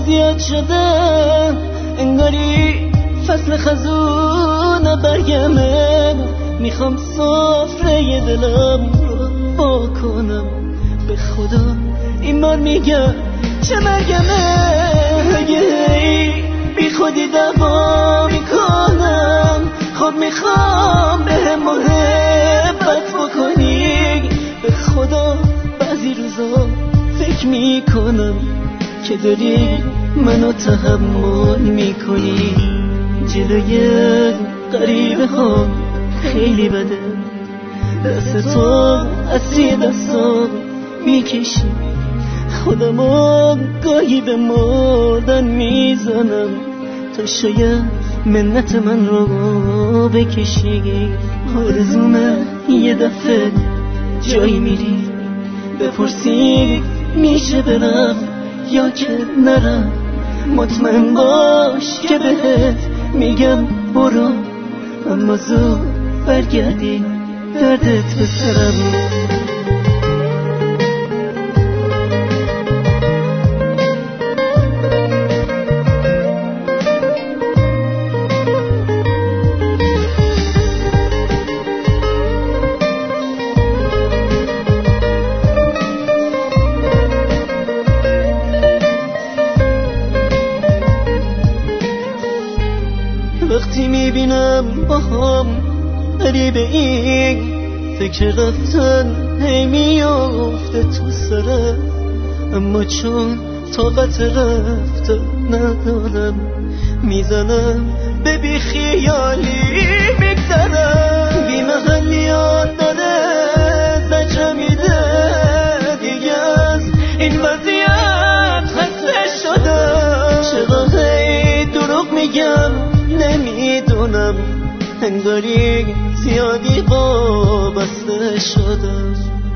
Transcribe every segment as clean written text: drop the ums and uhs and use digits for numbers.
زیاد شده، انگاری فصل خزون برگمه. میخوام سفره دلم رو با کنم، به خدا این بار میگم چه مرگمه. اگه بی خودی دعوا میکنم، خب میخوام به محبت بکنی. به خدا بعضی روزا فکر میکنم که داری منو تحمل میکنی. جلوی غریبه ها خیلی بده، دست تو اصری دستا میکشی. خودمو گاهی به مردن میزنم تا شاید منت من رو بکشی. آرزومه یه دفعه جایی میری بپرسی میشه برم یا که نرم. مطمئن باش که بهت میگم برو، اما زود برگردی دردت به سرم. وقتی میبینم با هم قریبه این فکر رفتن هی میافته تو سرم، اما چون طاقت رفتن ندارم میزنم به بی خیالی میگذرم. بی محلیات داده زجر میده، دیگه از این وضعیت خسته شدم. چرا هی دروغ میگم نمیدونم، انگاری زیادی وابسته شدم.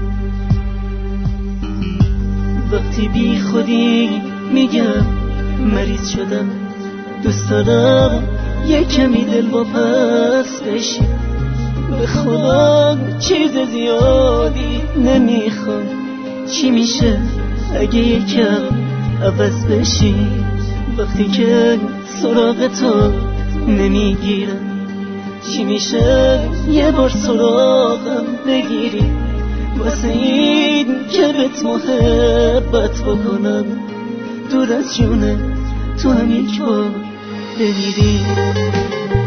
وقتی بی خودی میگم مریض شدم، دوست دارم یه کمی دل واپس بشی. به خدا چیز زیادی نمیخوام، چی میشه اگه یکم عوض بشی؟ وقتی که سراغ تو نمیگیرم، چی میشه یه بار سراغم بگیری؟ واسه این که بهت محبت بکنم، دور از جونه تو هم یک بار بمیری.